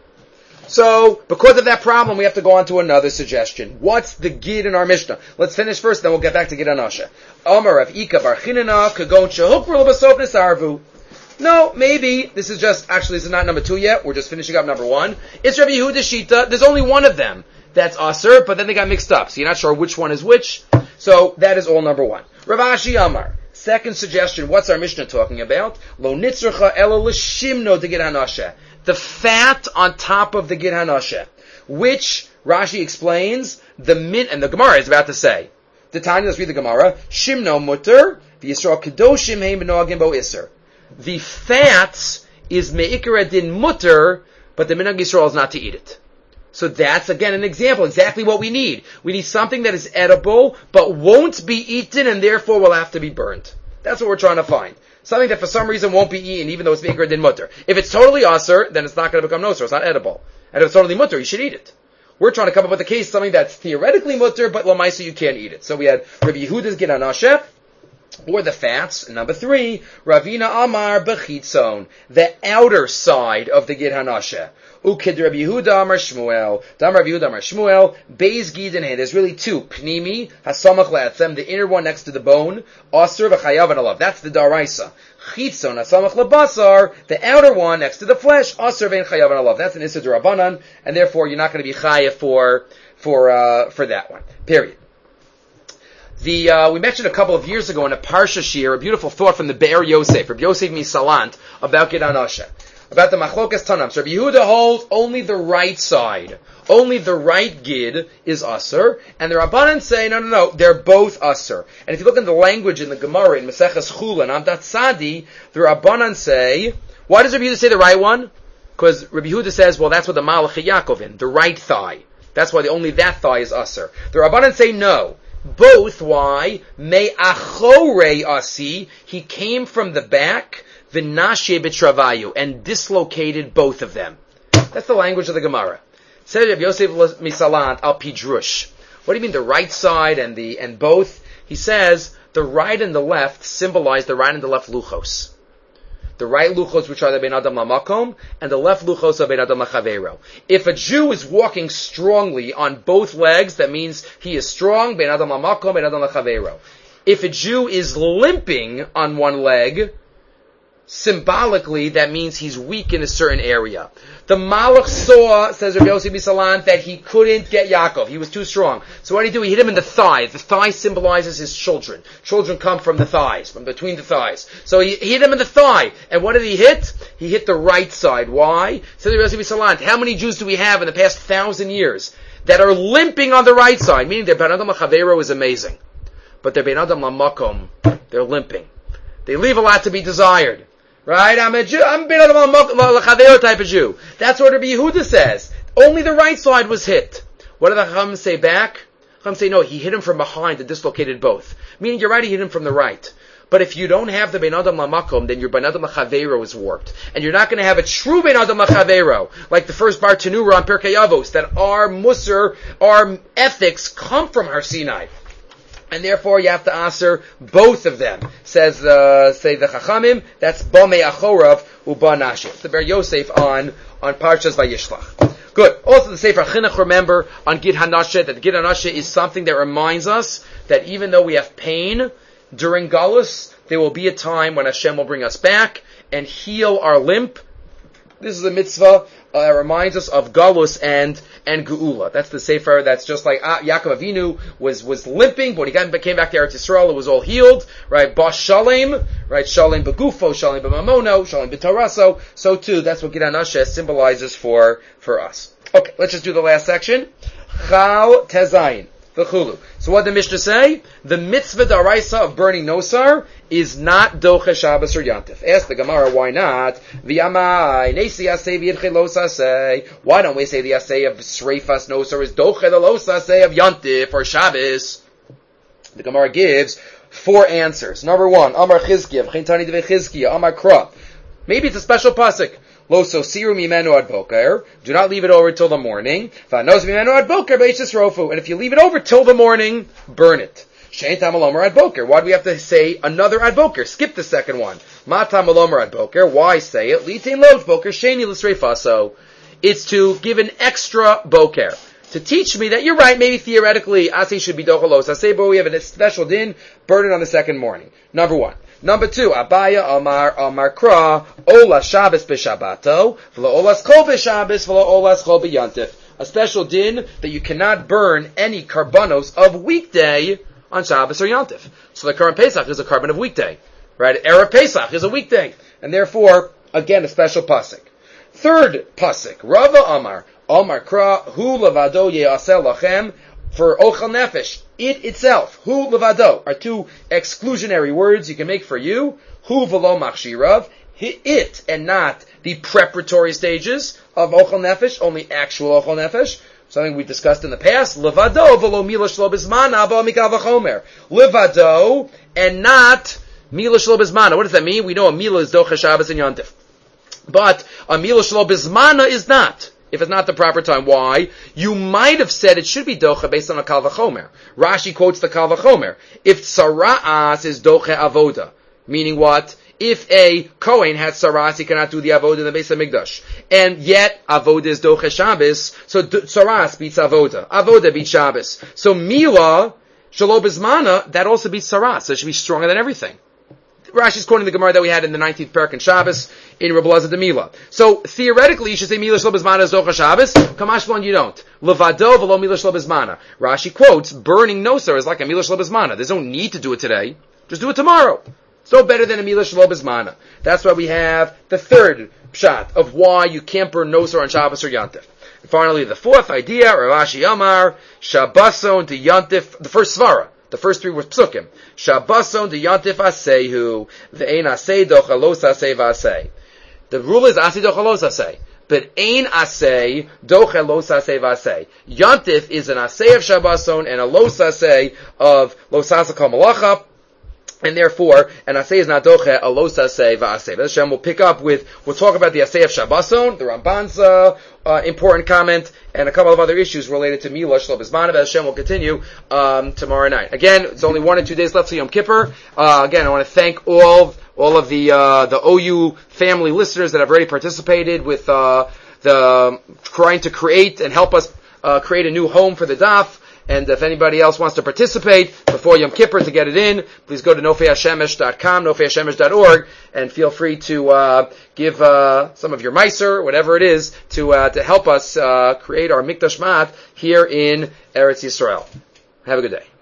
So, because of that problem, we have to go on to another suggestion. What's the gid in our Mishnah? Let's finish first, then we'll get back to gid anasha. Amar of Ika bar Chinana kagon shehukru l'basov nisarvu. No, maybe this is just, actually this is not number two yet, we're just finishing up number one. It's Rabbi Yehuda Shita, there's only one of them that's asur, but then they got mixed up, so you're not sure which one is which. So, that is all number one. Rav Ashi Amar. Second suggestion, what's our Mishnah talking about? Lo nitzracha ela l'shimno de gid hanasha. The fat on top of the gid hanasha, which Rashi explains the min, and the Gemara is about to say. The Tanya, let's read the Gemara. Shimno mutter, the Yisrael kedoshim heim b'noagim bo iser. The fat is me'ikra din mutter, but the minhag Yisrael is not to eat it. So that's again an example, exactly what we need. We need something that is edible, but won't be eaten, and therefore will have to be burned. That's what we're trying to find. Something that for some reason won't be eaten, even though it's me'ikra din mutter. If it's totally asur, then it's not going to become nosur, it's not edible. And if it's totally mutter, you should eat it. We're trying to come up with a case, something that's theoretically mutter, but lamaisa you can't eat it. So we had Rabbi Yehuda's gid hanasha, or the fats. And number three, Ravina Amar Bechitzon, the outer side of the gid hanasha. Ukid Rabbi Yehuda Amar Shmuel, Dam Rabbi Yehuda Amar Shmuel, Beis gid and There's really two. Pnimi, Hasamach Le'atzem, the inner one next to the bone, Asur v'chayav and alav. That's the daraisa. Chitzon, Hasamach Lebasar, the outer one next to the flesh, Asur v'en chayav and alav. That's an Issa D'Rabbanan, and therefore you're not going to be chayav for, for, uh, for that one. Period. The, uh, we mentioned a couple of years ago in a Parsha Shir, a beautiful thought from the Be'er Yosef, Rabbi Yosef Misalant, about Gid Hanasha. About the Machlokas Tanam. So Rabbi Yehuda holds only the right side. Only the right gid is asur. And the Rabbanan say, no, no, no, they're both asur. And if you look at the language in the Gemara, in Maseches Chulin, Amdat Sadi, the Rabbanan say, why does Rabbi Yehuda say the right one? Because Rabbi Yehuda says, well, that's what the Malach Yaakov, the right thigh. That's why the, only that thigh is asur. The Rabbanan say no. Both, why? Me achorei asi, he came from the back, v'nashe b'travayu, and dislocated both of them. That's the language of the Gemara. Said Rabbi Yosef Misalant al Pidrush. What do you mean the right side and the and both? He says the right and the left symbolize the right and the left luchos. The right luchos, which are the Ben Adam LaMakom, and the left luchos are Ben Adam LaChavero. If a Jew is walking strongly on both legs, that means he is strong, Ben Adam LaMakom, Ben Adam LaChavero. If a Jew is limping on one leg, symbolically, that means he's weak in a certain area. The Malach saw, says Rabbi Yosef Misalant, that he couldn't get Yaakov. He was too strong. So what did he do? He hit him in the thigh. The thigh symbolizes his children. Children come from the thighs, from between the thighs. So he, he hit him in the thigh. And what did he hit? He hit the right side. Why? Says Rabbi Yosef Misalant, how many Jews do we have in the past thousand years that are limping on the right side? Meaning their Ben Adam LaChavero is amazing. But their Ben Adam LaMakom, they're limping. They leave a lot to be desired. Right? I'm a Jew. I'm Ben Adam LaChavero type of Jew. That's what Rabbi Yehuda says. Only the right side was hit. What do the Chacham say back? Chacham say, no, he hit him from behind and dislocated both. Meaning you're right, he hit him from the right. But if you don't have the Ben Adam LaMakom, then your Ben Adam LaChavero is warped. And you're not going to have a true Ben Adam LaChavero, like the first Bar Tanura on Pirkei Avos, that our Musar, our ethics come from Har Sinai. And therefore you have to answer both of them. Says the, say the Chachamim, that's Bamei Achorav Uba Nashif. It's the Ber Yosef on, on Parshas Vayishlach. Good. Also the Sefer Chinuch, remember, on Gid Hanasha, that the Gid Hanasha is something that reminds us that even though we have pain during Galus, there will be a time when Hashem will bring us back and heal our limp. This is a mitzvah uh, that reminds us of Galus and and Geula. That's the Sefer that's just like ah, Yaakov Avinu was was limping, but when he got, came back to Eretz Yisrael, it was all healed. Right? Bas Shalem, right? Shalem Begufo, Shalem B'mamono, Shalem B'taraso. So too, that's what Gid Hanasha symbolizes for, for us. Okay, let's just do the last section. Chal Tezayin. V'chulu. So what did the Mishnah say? The mitzvah daraisa of burning nosar is not doche Shabbos or Yantif. Ask the Gemara, why not? V'yamai nesi asay v'yidche los asay. Why don't we say the asay of sreifas nosar is doche the los asay of Yantif or Shabbos? The Gemara gives four answers. Number one, Amar Chizkiya, v'chein tani devei Chizkiya, Amar Kra. Maybe it's a special pasuk. Lo sosiru mimenu ad boker. Do not leave it over till the morning. V'anos mimenu ad boker b'eitzis rofu. And if you leave it over till the morning, burn it. Shein tam alomer ad boker. Why do we have to say another ad boker? Skip the second one. Ma tam alomer ad boker. Why say it? Litin lo boker sheni l'sreifaso. It's to give an extra boker. To teach me that you're right, maybe theoretically, Asi should be dochalos. Asay, but we have a special din, burn it on the second morning. Number one. Number two, Abaya Amar Amar Kra, Ola Shabbos b'Shabbato, v'lo Olas Kol b'Shabbos, v'lo Olas Kol b'Yantif. A special din that you cannot burn any karbanos of weekday on Shabbos or Yantif. So the current Pesach is a carbon of weekday. Right? Erev Pesach is a weekday. And therefore, again, a special pasuk. Third pasuk, Rava Amar, Amar Kra, Hu Levado Ye'aseh Lachem, for Ochel Nefesh, it itself, Hu Levado, are two exclusionary words you can make for you. Hu V'lo Machshirav, it, and not the preparatory stages of Ochel Nefesh, only actual Ochel Nefesh. Something we discussed in the past. Levado V'lo Mila Shlo Bizmana Ba Mikal V'chomer. Levado, and not Mila Shlo Bizmana. What does that mean? We know a Mila is Docha Shabbos and Yantif. But a Mila Shlo Bizmana is not. If it's not the proper time. Why? You might have said it should be docha based on a kal v'chomer. Rashi quotes the kal v'chomer. If sara'as is docha avoda, meaning what? If a Kohen has sara'as, he cannot do the avoda in the base of Mikdash. And yet, avoda is docha Shabbos, so d- sara'as beats avoda. Avoda beats Shabbos. So mila, shelo bizmana, that also beats sara'as. So it should be stronger than everything. Rashi's quoting the Gemara that we had in the nineteenth parak in Shabbos in Rebbe Elazar de Mila. So theoretically, you should say Mila Shlo Bizmana is Docha Shabbos. Kamashmalon, you don't. Levado v'lo Mila Shlo Bizmana. Rashi quotes, burning nosar is like a Mila Shlo Bizmana. There's no need to do it today. Just do it tomorrow. It's no better than a Mila Shlo Bizmana. That's why we have the third pshat of why you can't burn nosar on Shabbos or Yantif. And finally, the fourth idea, Rashi Amar, Shabbason to Yantif, the first svara. The first three were psukim. Shabbason de yantif asehu, ve'ein aseh dochalos aseh v'aseh. The rule is aseh dochalos aseh. But ein aseh dochalos aseh v'aseh. Yantif is an aseh of Shabbason and a los aseh of los aseh kol malacha. And therefore, an aseh is not doche, a los aseh v'aseh. But Hashem will pick up with, we'll talk about the aseh of Shabbason, the Ramban's uh, uh, important comment, and a couple of other issues related to Mila Shlo Bizmana. But Hashem will continue um, tomorrow night. Again, it's only one or two days left to Yom Kippur. Uh, again, I want to thank all all of the uh, the O U family listeners that have already participated with uh, the trying to create and help us uh, create a new home for the daf. And if anybody else wants to participate before Yom Kippur to get it in, please go to nofei hashemesh dot com, nofei hashemesh dot org, and feel free to uh, give uh, some of your meiser, whatever it is, to uh, to help us uh, create our Mikdash Mat here in Eretz Yisrael. Have a good day.